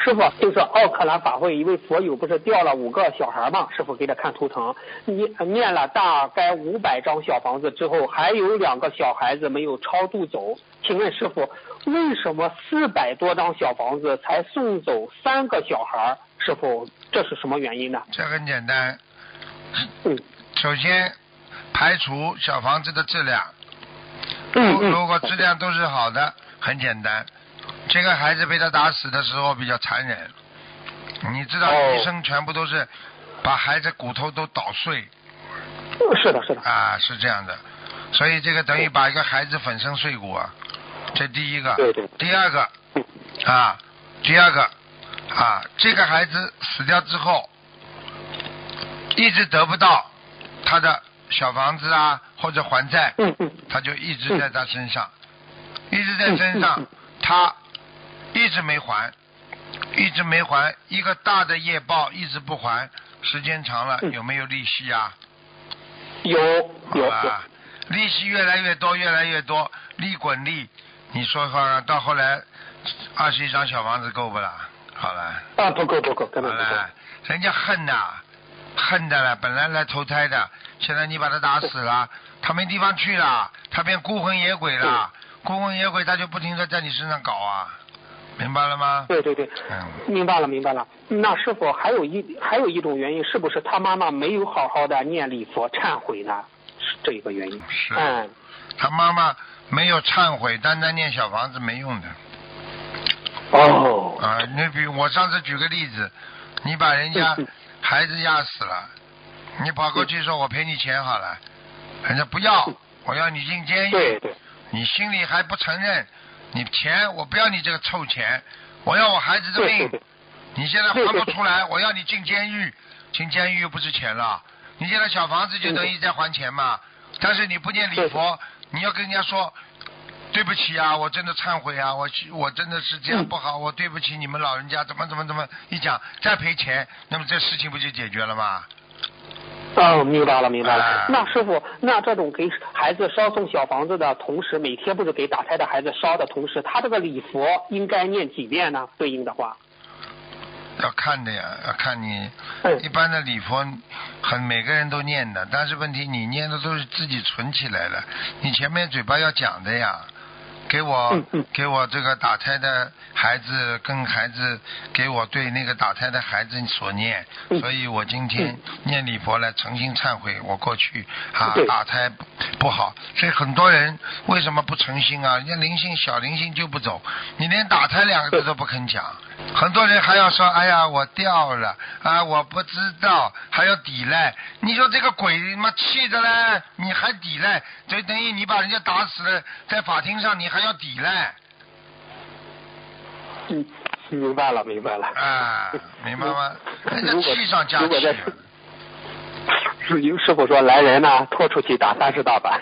师傅，就是奥克兰法会一位佛友不是掉了5个小孩吗？师傅给他看图腾，念了大概500张小房子之后，还有2个小孩子没有超度走。请问师傅，为什么400多张小房子才送走3个小孩？师傅，这是什么原因呢？ 这很简单。首先排除小房子的质量。如果质量都是好的，很简单。这个孩子被他打死的时候比较残忍，你知道医生全部都是把孩子骨头都捣碎。 是的， 啊，是这样的，所以这个等于把一个孩子粉身碎骨啊，这第一个。 对。 第二个这个孩子死掉之后，一直得不到他的小房子啊或者还债，他就一直在他身上，他一直没还，一个大的业报一直不还，时间长了有没有利息啊？ 有。 利息越来越多，利滚利，你说话到后来21张小房子够不啦？好了。 不够，根本不够。 人家恨的了，本来来投胎的，现在你把他打死了，他没地方去了，他变孤魂野鬼了。孤魂野鬼他就不停地在你身上搞啊，明白了吗？ 对。明白了。那师傅还有一种原因，是不是他妈妈没有好好的念礼佛忏悔呢？是这一个原因。 是。他妈妈没有忏悔，单单念小房子没用的。你比我上次举个例子，你把人家孩子压死了，你跑过去说我赔你钱好了，人家不要，我要你进监狱。 对。 你心里还不承认，你钱我不要你这个臭钱，我要我孩子的命。你现在还不出来，我要你进监狱，进监狱又不是钱了。你现在小房子就等于在还钱嘛，但是你不念礼佛，你要跟人家说对不起啊，我真的忏悔啊，我真的是这样不好，我对不起你们老人家，怎么一讲再赔钱，那么这事情不就解决了吗？ 明白了。那师傅，那这种给孩子烧送小房子的同时，每天不是给打胎的孩子烧的同时，他这个礼佛应该念几遍呢？对应的话， 要看的呀，要看你一般的礼佛，每个人都念的，但是问题你念的都是自己存起来了，你前面嘴巴要讲的呀。给我这个打胎的孩子跟孩子给我对那个打胎的孩子所念，所以我今天念礼佛来诚心忏悔，我过去打胎不好，所以很多人为什么不诚心啊？人家小灵性就不走，你连打胎2个字都不肯讲，很多人还要说哎呀我掉了啊，我不知道，还要抵赖，你说这个鬼妈气的嘞，你还抵赖，就等于你把人家打死了，在法庭上你还要抵赖。 明白了。 明白吗？人家气上加气。 师傅说来人呢，拖出去打30大板。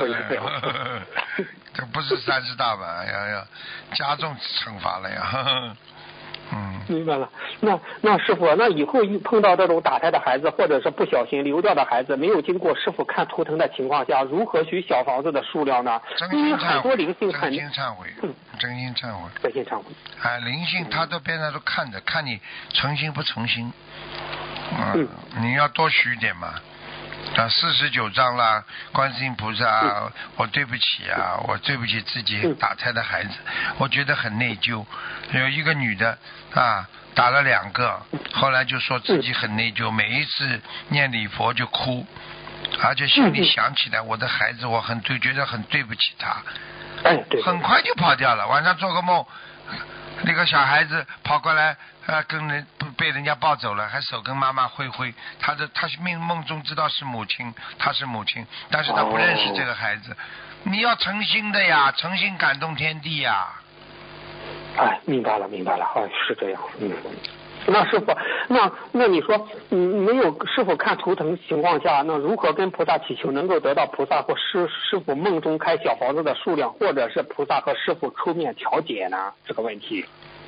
这不是30大板，要加重惩罚了呀。 明白了。那师傅，那以后碰到这种打胎的孩子，或者是不小心流掉的孩子，没有经过师傅看图腾的情况下，如何许小房子的数量呢？因为很多灵性真心忏悔。灵性他都边上都看着，看你诚心不诚心。你要多许一点嘛。49章啦，观世音菩萨，我对不起啊，我对不起自己打胎的孩子，我觉得很内疚。有一个女的打了2个，后来就说自己很内疚，每一次念礼佛就哭，而且心里想起来我的孩子，我觉得很对不起他，很快就跑掉了。晚上做个梦，那个小孩子跑过来被人家抱走了，还手跟妈妈挥，他梦中知道是母亲，他是母亲，但是他不认识这个孩子。你要诚心的呀，诚心感动天地呀。 明白了。是这样。那师傅，那你说，没有师傅看图腾情况下，那如何跟菩萨祈求能够得到菩萨或师傅梦中开小房子的数量，或者是菩萨和师傅出面调解呢？这个问题。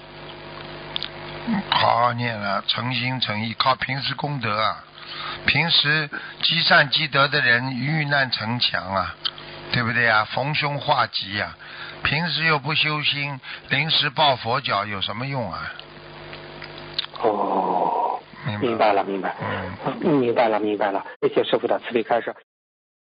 好好念了，诚心诚意，靠平时功德啊，平时积善积德的人遇难成强啊，对不对啊？逢凶化吉啊，平时又不修心，临时抱佛脚有什么用啊？ 哦，明白了，明白了，谢谢师傅的慈悲开示。